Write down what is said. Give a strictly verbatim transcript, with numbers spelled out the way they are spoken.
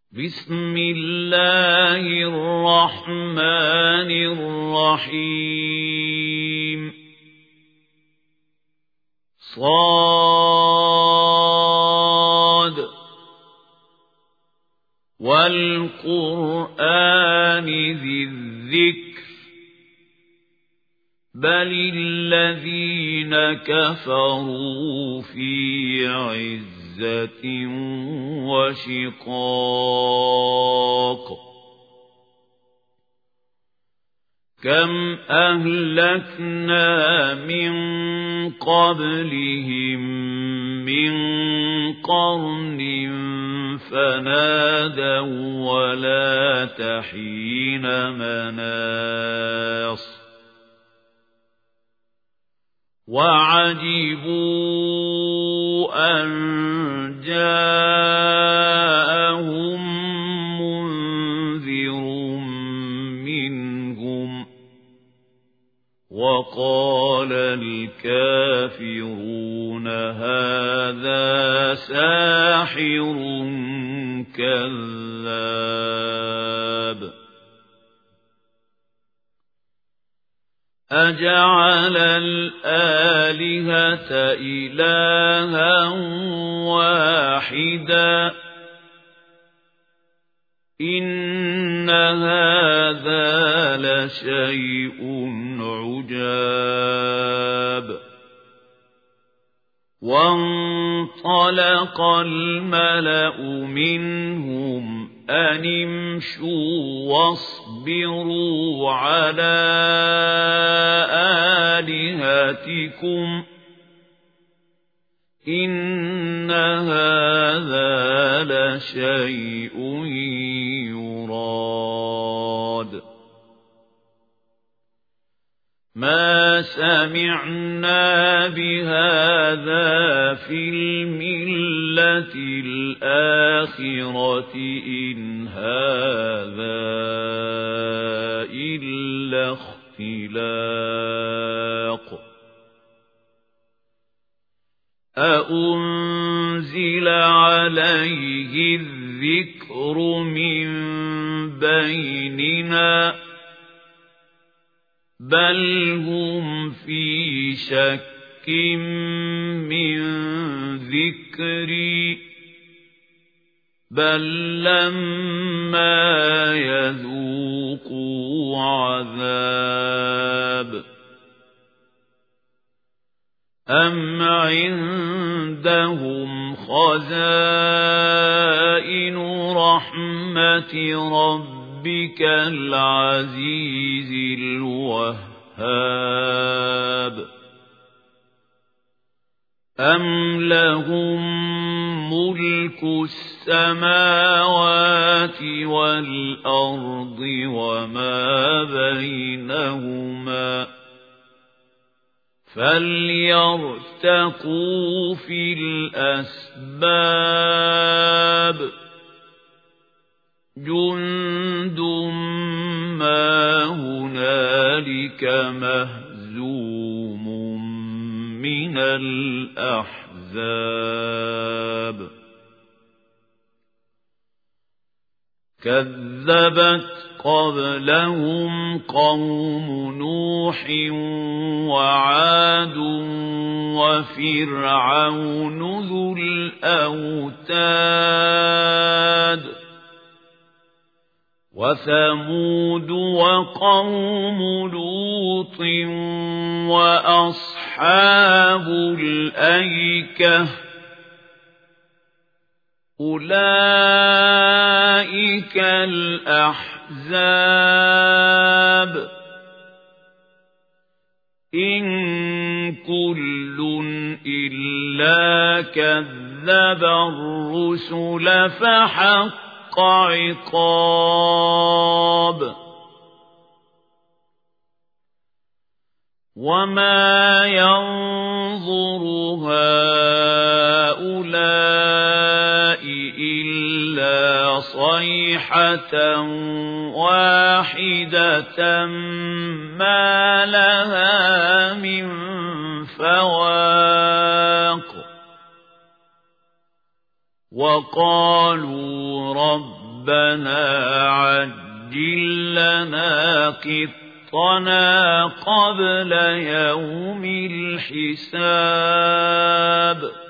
بسم الله الرحمن الرحيم صاد والقرآن ذي الذكر بل الذين كفروا في عز وشقاق كم أهلكنا من قبلهم من قرن فنادوا ولا تحين مناص وعجبوا أن جاءهم منذر منهم وقال الكافرون هذا ساحر كذاب أجعل الآلهة إلها واحدا إن هذا لشيء عجاب وانطلق الملأ منهم أن امشوا واصبروا على آلهتكم إن هذا لشيء يراد ما سمعنا بهذا في الملة الآخرة إن هذا إلا اختلاق أأنزل عليه الذكر من بيننا بل هم في شك من ذكري بل لما يذوقوا عذاب أم عندهم خزائن رحمة ربهم ربك العزيز الوهاب أم لهم ملك السماوات والأرض وما بينهما فليرتقوا في الأسباب جند ما هنالك مهزوم من الأحزاب كذبت قبلهم قوم نوح وعاد وفرعون ذو الأوتاد وثمود وقوم لوط وأصحاب الأيكة أولئك الأحزاب إن كل إلا كذب الرسل فحق عقاب وما ينظر هؤلاء إلا صيحة واحدة ما لها من فواق وقالوا رب رَبَّنَا عَجِّل لَّنَا قِطَّنَا قَبْلَ يَوْمِ الْحِسَابِ